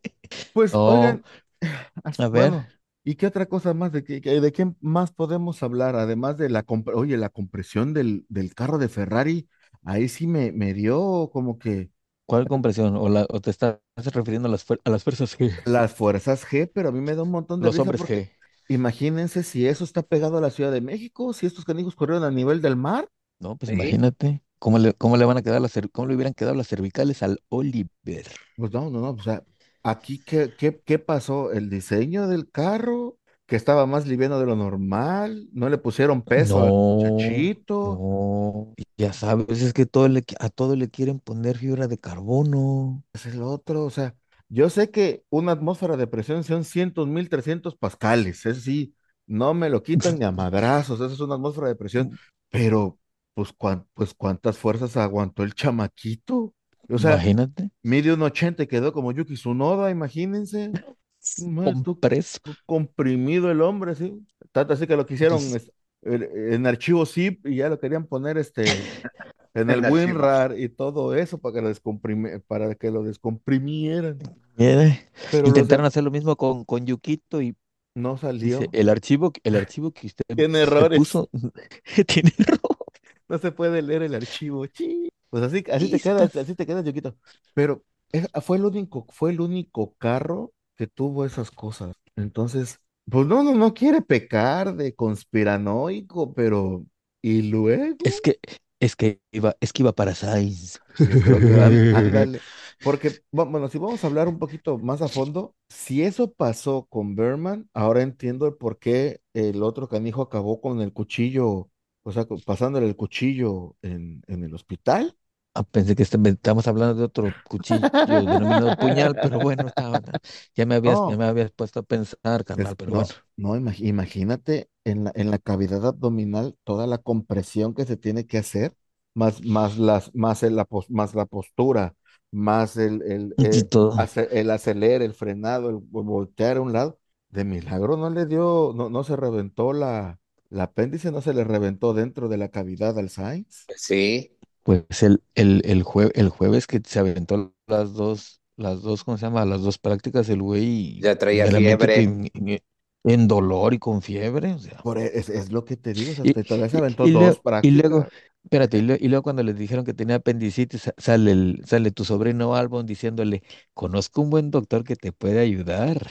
Pues, Oh, oigan, as- a ver, bueno, ¿y qué otra cosa más? ¿De qué, qué- de qué más podemos hablar? Además de la, compre- oye, la compresión del, del carro de Ferrari, ahí sí me, me dio como que ¿cuál compresión? ¿O, la, o te estás refiriendo a las, fuer- a las fuerzas G? las fuerzas G, pero a mí me da un montón de Los risa hombres porque G. imagínense si eso está pegado a la Ciudad de México, si estos canijos corrieron a nivel del mar. No, pues Sí. imagínate cómo le, cómo le van a quedar las, cer- cómo le hubieran quedado las cervicales al Oliver. Pues no, no, no, o sea, aquí qué, qué, qué pasó, el diseño del carro, que estaba más liviano de lo normal, no le pusieron peso al No, muchachito, no, ya sabes, es que todo le, qui- a todo le quieren poner fibra de carbono. es el otro, o sea, yo sé que una atmósfera de presión son cientos mil trescientos pascales, eso sí, no me lo quitan ni a madrazos, eso es una atmósfera de presión, pero pues, cuán- pues cuántas fuerzas aguantó el chamaquito, o sea, Imagínate. mide un ochenta y quedó como Yuki Tsunoda, imagínense. Más tú Compreso. co- comprimido el hombre, sí. Tanto así que lo quisieron Pues, es- en en archivo zip y ya lo querían poner este en el En archivo. WinRAR y todo eso para que lo descomprime- para que lo descomprimieran. mire, Pero los intentaron de hacer lo mismo con, con Yukito y no dice, salió. el archivo, el archivo que usted Tiene le errores. puso tiene error. No se puede leer el archivo. Chi. Pues así, así te quedas, Chispas. así te quedas, Yuquito. Pero es- fue el único, fue el único carro que tuvo esas cosas. Entonces, pues no, no, no quiere pecar de conspiranoico, pero ¿y Es luego? que, es que iba, es que iba para Sainz. Yo creo que an- ándale. Porque, bu- bueno, si vamos a hablar un poquito más a fondo, si eso pasó con Berman, ahora entiendo el por qué el otro canijo acabó con el cuchillo, o sea, co- pasándole el cuchillo en, en el hospital. Ah, pensé que este- me- estamos hablando de otro cuchillo denominado puñal, pero bueno, estaba, ya me habías, ya No, me habías puesto a pensar, es- carnal, pero bueno. no, no, imag- imagínate en la, en la cavidad abdominal toda la compresión que se tiene que hacer, más, más, las, más, el- la, pos- más la postura, más el, el, Y eh, todo. ace- el acelerar, el frenado, el vo- voltear a un lado. De milagro no le dio, no, no se reventó la, la apéndice, no se le reventó dentro de la cavidad al Sainz. Sí. Pues el, el, el, jue- el jueves que se aventó las dos, las dos, ¿cómo se llama? Las dos prácticas, el güey Ya traía meramente que fiebre. en, en- en dolor y con fiebre, o sea. Por, e- es, es lo que te digo, o sea, Y, hasta todavía se y, aventó y dos luego, y luego, prácticas. espérate, y luego, y luego cuando les dijeron que tenía apendicitis, sa- sale, el, sale tu sobrino Albon diciéndole, conozco un buen doctor que te puede ayudar.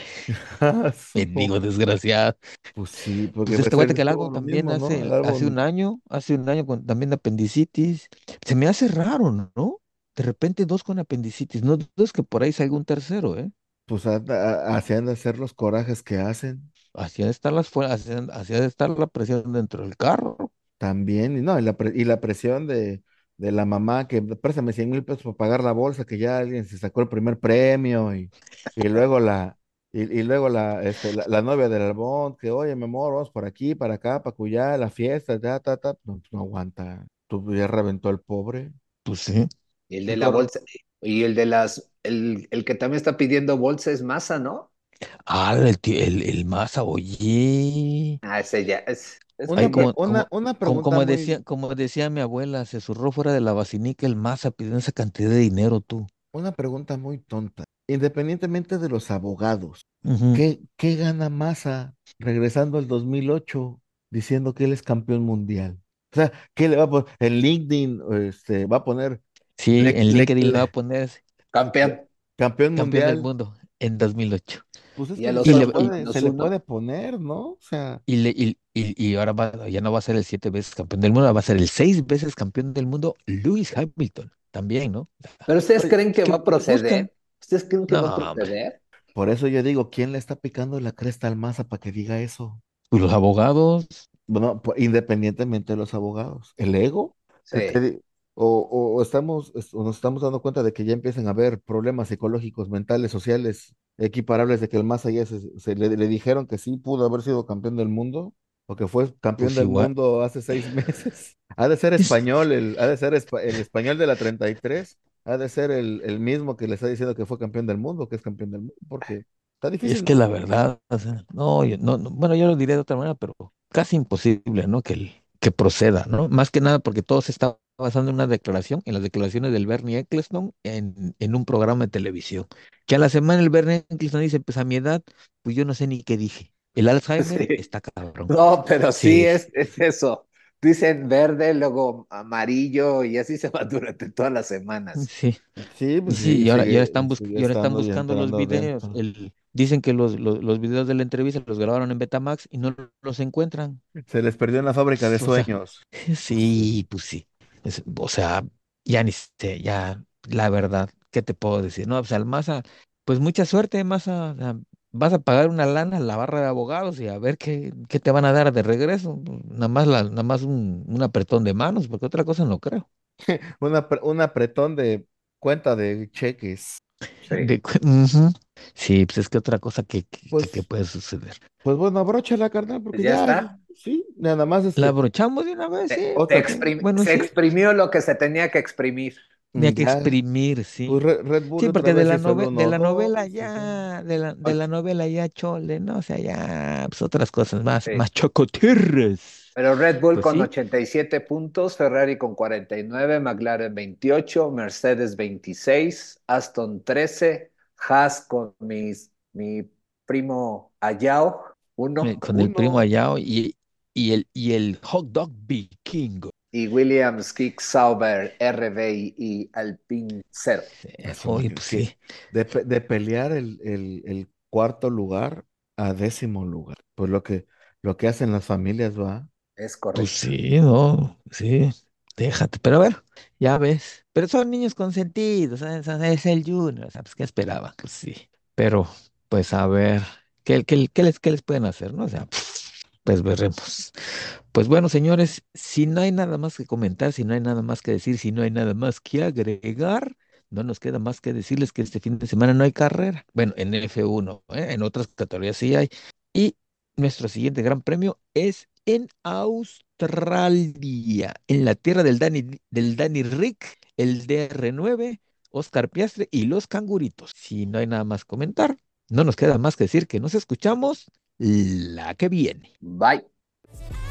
Digo, desgraciado. Pues sí, porque Pues este pues él cuate que el estuvo Albon lo también mismo, ¿no? El hace, hace un árbol, año, hace un año con también apendicitis. Se me hace raro, ¿no? De repente dos con apendicitis, no dudes que por ahí salga un tercero, ¿eh? pues anda- a- así han de ser los corajes que hacen Así ha de estar las fue- así han- así ha de estar la presión dentro del carro. también, y no, y la, pre- y la presión de, de la mamá que préstame cien mil pesos para pagar la bolsa, que ya alguien se sacó el primer premio, y, y luego la, y, y luego la, este, la, la novia del Albón, que oye, mi amor, vamos por aquí, para acá, para cuya, la fiesta, ta, ta, ta, no, no aguanta, tú ya reventó el pobre. Pues sí. Y el Y de la cor- bolsa. Y el de las. El, el que también está pidiendo bolsa es masa, ¿no? Ah, el, ti- el, el Massa, oye. Ah, ese ya. Es, es Ahí una, pre- como, también. una, como, una como, pregunta como muy, decía, como decía mi abuela, se zurró fuera de la vacinica el Massa pidiendo esa cantidad de dinero tú. una pregunta muy tonta. independientemente de los abogados, Ujú. ¿qué, qué gana Massa regresando al dos mil ocho diciendo que él es campeón mundial? O sea, ¿qué le va a poner? En LinkedIn, este, va a poner Sí, le- en le- LinkedIn le va a le- poner Campeón. campeón campeón del mundial. mundo en dos mil ocho. Pues es Y a que los Y se le le, otros y, puede, se menos le uno. puede poner, ¿no? O sea, y, le- y, y- y ahora va- ya no va a ser el siete veces campeón del mundo, va a ser el seis veces campeón del mundo, Lewis Hamilton, también, ¿no? ¿Pero ustedes oye, creen que va Que a buscan, proceder? ¿Ustedes creen que no, va a hombre, proceder? por eso yo digo, ¿quién le está picando la cresta al Massa para que diga eso? pues los abogados, Bueno, pues, independientemente de los abogados, el ego, te- te Sí. di- o, o- o estamos, es- o nos estamos dando cuenta de que ya empiezan a haber problemas psicológicos, mentales, sociales, equiparables de que el más allá se, se le, le dijeron que sí pudo haber sido campeón del mundo, o que fue campeón pues del igual. mundo hace seis meses. Ha de ser Es, español, el, ha de ser espa- el español de la treinta y tres, ha de ser el, el mismo que le está diciendo que fue campeón del mundo, que es campeón del mundo, porque está es difícil. que la verdad, o sea, no, yo- no, no, bueno, yo lo diré de otra manera, pero casi imposible, ¿no? Que, el- que proceda, ¿no? Más que nada porque todo se está basando en una declaración, en las declaraciones del Bernie Ecclestone en, en un programa de televisión. Que a la semana el Bernie Ecclestone dice, pues a mi edad, pues yo no sé ni qué dije. El Alzheimer Sí. está cabrón. No, pero sí Sí, es, es eso. Dicen verde, luego amarillo y así se va durante todas las semanas. sí. Sí, pues Sí, sí, y ahora, y ahora sigue, están bus- sigue y ahora están estando y buscando los entrando videos. dentro. El, dicen que los, los, los videos de la entrevista los grabaron en Betamax y no los encuentran. Se les perdió en la fábrica de O sea, sueños. Pues sí. sí, pues sí. Es- o sea, ya ni sé, ya, la verdad, ¿qué te puedo decir? No, pues al Maza, pues mucha suerte, Maza. O sea, vas a pagar una lana a la barra de abogados y a ver qué, qué te van a dar de regreso. Nada más, la, nada más un, un apretón de manos, porque otra cosa no creo. Un, apre- un apretón de cuenta de cheques. Sí. De cu- ujú. Sí, pues es que otra cosa que, que, que- que Pues, puede suceder. pues bueno, abróchala, carnal, Pues porque ya ya, está. sí, nada más La este, abrochamos de una vez, Se, sí, se otra, porque, exprim- bueno, se sí, exprimió lo que se tenía que exprimir. tenía mm, que ya, exprimir, sí. pues Re- Red Bull Sí, otra porque de vez la hizo el nove- de uno la novela dos y ya. ya, de la, de la Ocho. novela ya chole, ¿no? O sea, ya, pues otras cosas más, Sí. más chocotirres. Pero Red Bull Pues con sí, ochenta y siete puntos, Ferrari con cuarenta y nueve, McLaren veintiocho, Mercedes veintiséis, Aston trece, Haas con mis, mi primo Ayao, eh, uno, con el primo Uno, allá y, y el, y el hot dog vikingo. y Williams, Kick Sauber, R B I y Alpine cero. Sí, eso, oye, imagínate, pues que sí, de, pe- de pelear el, el, el cuarto lugar a décimo lugar. Pues lo que, lo que hacen las familias va. Es pues correcto. sí, no, sí, déjate, pero a ver, ya ves, pero son niños consentidos, ¿sabes? O sea, es el Junior, ¿sabes qué esperaba? Pues sí, pero pues a ver, ¿qué, qué, qué les, qué les pueden hacer, no? O sea, pues veremos. Pues bueno, señores, si no hay nada más que comentar, si no hay nada más que decir, si no hay nada más que agregar, no nos queda más que decirles que este fin de semana no hay carrera. Bueno, en F uno, ¿eh? En otras categorías sí hay. Y nuestro siguiente gran premio es en Australia, en la tierra del Danny, del Danny Rick, el D R nueve, Oscar Piastri y los canguritos. Si no hay nada más que comentar, no nos queda más que decir que nos escuchamos la que viene. Bye.